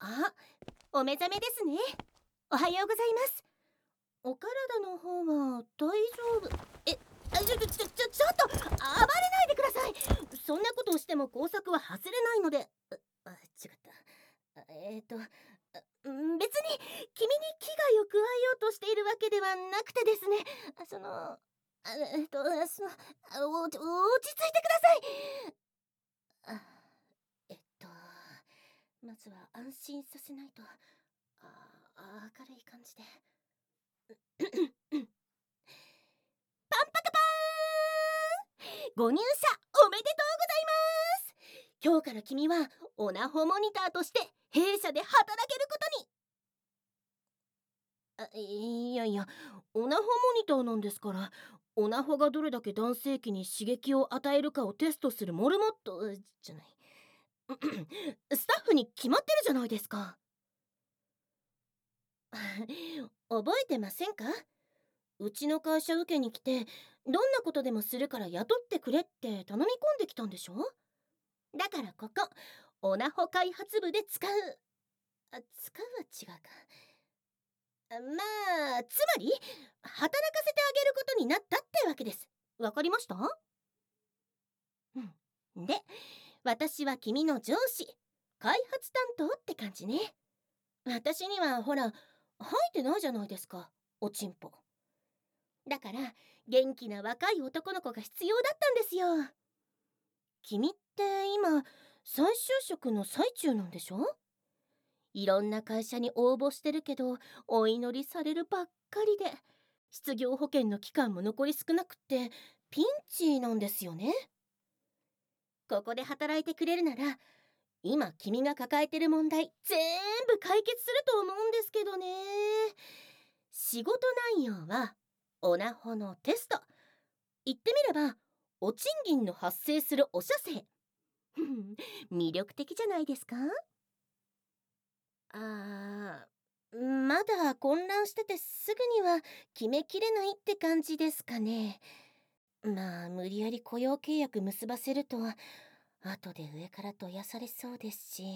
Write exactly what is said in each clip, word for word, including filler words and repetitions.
あ、お目覚めですね。おはようございます。お体の方は大丈夫？え、あちょちょちょちょちょっと暴れないでください。そんなことをしても工作は外れないので。あ、あ違った。えっ、ー、とん別に君に危害を加えようとしているわけではなくてですね。そのあえっ、ー、とそのお落ち着いてください。あえっとまずは安心させないと。あ明るい感じでパンパカパーン、ご入社おめでとうございます。今日から君はオナホモニターとして弊社で働けることに。あいやいや、オナホモニターなんですから、オナホがどれだけ男性器に刺激を与えるかをテストするモルモットじゃないスタッフに決まってるじゃないですか。覚えてませんか？うちの会社受けに来て、どんなことでもするから雇ってくれって頼み込んできたんでしょ？だからここオナホ開発部で使うあ使うは違うか。あまあつまり働かせてあげることになったってわけです。わかりました？うんで、私は君の上司、開発担当って感じね。私にはほら生えてないじゃないですか、おちんぽ。だから元気な若い男の子が必要だったんですよ。君って今再就職の最中なんでしょ？いろんな会社に応募してるけどお祈りされるばっかりで、失業保険の期間も残り少なくってピンチなんですよね。ここで働いてくれるなら今君が抱えてる問題全部解決すると思うんですけどね。仕事内容はオナホのテスト。言ってみればお賃金の発生するお射精。魅力的じゃないですか？あーまだ混乱しててすぐには決めきれないって感じですかね。まあ無理やり雇用契約結ばせると後で上からどやされそうですし。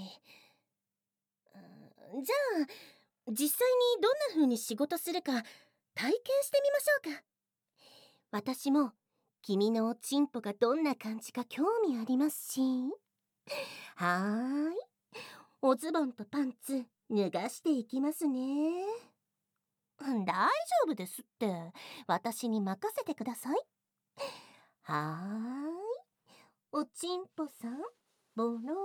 うんじゃあ実際にどんな風に仕事するか体験してみましょうか。私も君のおちんぽがどんな感じか興味ありますし。はーい、おズボンとパンツ脱がしていきますね。大丈夫ですって、私に任せてください。はーい、おちんぽさんボローン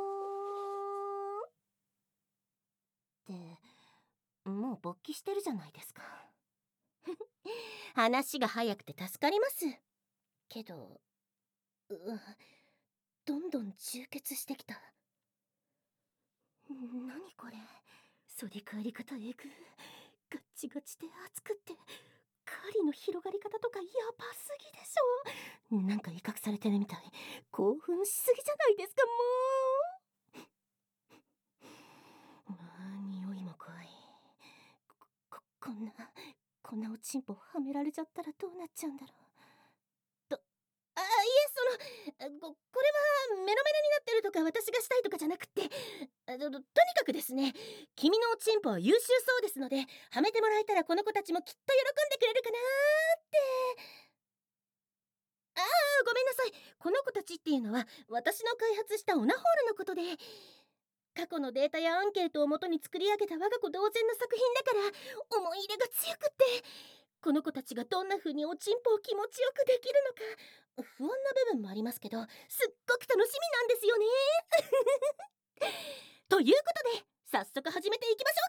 ってもう勃起してるじゃないですか。話が早くて助かりますけど、うどんどん充血してきた。何これ、反り返り方えぐ、ガッチガチで熱くって、狩りの広がり方とかやばすぎでしょ。なんか威嚇されてるみたい。興奮しすぎじゃないですか、もう。あー匂いも怖い。こここんなこんなおちんぽはめられちゃったらどうなっちゃうんだろう。あいえ、そのここれはメロメロになってるとか私がしたいとかじゃなくて、あととにかくですね、君のおちんぽは優秀そうですのではめてもらえたらこの子たちもきっと喜んでくれるかなーって。ああごめんなさい、この子たちっていうのは私の開発したオナホールのことで、過去のデータやアンケートをもとに作り上げた我が子同然の作品だから思い入れが強くって、この子たちがどんな風におちんぽを気持ちよくできるのか不安な部分もありますけど、すっごく楽しみなんですよね。ということで早速始めていきましょう。